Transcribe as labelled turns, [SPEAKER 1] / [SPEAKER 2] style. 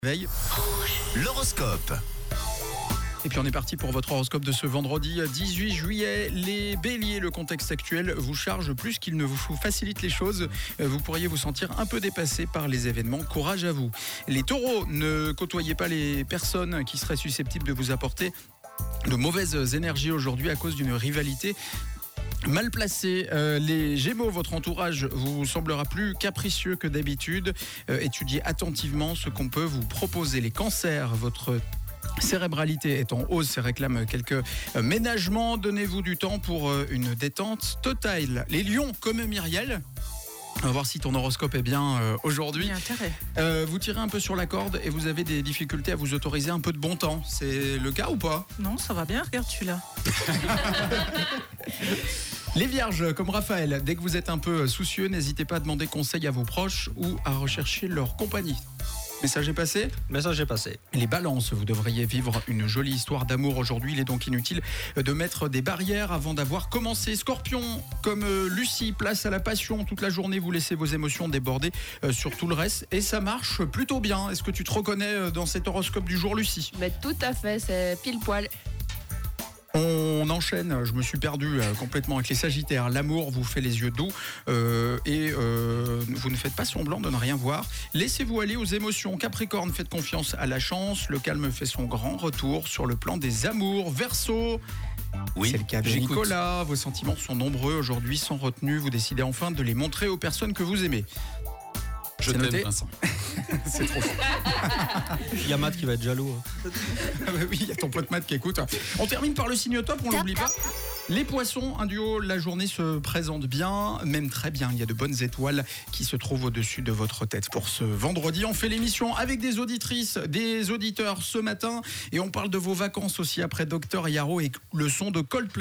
[SPEAKER 1] Veille.
[SPEAKER 2] L'horoscope.
[SPEAKER 1] Et puis on est parti pour votre horoscope de ce vendredi 18 juillet. Les béliers, le contexte actuel vous charge plus qu'il ne vous facilite les choses. Vous pourriez vous sentir un peu dépassé par les événements. Courage à vous. Les taureaux, ne côtoyez pas les personnes qui seraient susceptibles de vous apporter de mauvaises énergies aujourd'hui à cause d'une rivalité mal placé. Les Gémeaux, votre entourage vous semblera plus capricieux que d'habitude. Étudiez attentivement ce qu'on peut vous proposer. Les Cancers, votre cérébralité est en hausse et réclame quelques ménagements. Donnez-vous du temps pour une détente totale. Les Lions, comme Myriel, on va voir si ton horoscope est bien aujourd'hui.
[SPEAKER 3] Il y a intérêt.
[SPEAKER 1] Vous tirez un peu sur la corde et vous avez des difficultés à vous autoriser un peu de bon temps. C'est le cas ou pas ?
[SPEAKER 3] Non, ça va bien, regarde celui-là.
[SPEAKER 1] Les Vierges, comme Raphaël, dès que vous êtes un peu soucieux, n'hésitez pas à demander conseil à vos proches ou à rechercher leur compagnie. Message est passé ?
[SPEAKER 4] Message est passé.
[SPEAKER 1] Les Balances, vous devriez vivre une jolie histoire d'amour aujourd'hui. Il est donc inutile de mettre des barrières avant d'avoir commencé. Scorpion, comme Lucie, place à la passion. Toute la journée, vous laissez vos émotions déborder sur tout le reste. Et ça marche plutôt bien. Est-ce que tu te reconnais dans cet horoscope du jour, Lucie ?
[SPEAKER 5] Mais tout à fait, c'est pile poil.
[SPEAKER 1] On enchaîne, je me suis perdu complètement avec les Sagittaires. L'amour vous fait les yeux doux et vous ne faites pas semblant de ne rien voir. Laissez-vous aller aux émotions. Capricorne, faites confiance à la chance. Le calme fait son grand retour sur le plan des amours. Verseau,
[SPEAKER 2] Oui,
[SPEAKER 1] c'est le cas de
[SPEAKER 2] j'écoute.
[SPEAKER 1] Nicolas. Vos sentiments sont nombreux aujourd'hui, sans retenue. Vous décidez enfin de les montrer aux personnes que vous aimez.
[SPEAKER 2] Je
[SPEAKER 1] C'est noté.
[SPEAKER 2] t'aime, Vincent.
[SPEAKER 1] C'est trop fort.
[SPEAKER 4] Il y a Matt qui va être jaloux.
[SPEAKER 1] Ah bah oui, il y a ton pote Matt qui écoute. On termine par le signe top, on l'oublie pas. Les poissons, un duo, la journée se présente bien, même très bien. Il y a de bonnes étoiles qui se trouvent au-dessus de votre tête. Pour ce vendredi, on fait l'émission avec des auditrices, des auditeurs ce matin. Et on parle de vos vacances aussi après Dr Yaro et le son de Coldplay.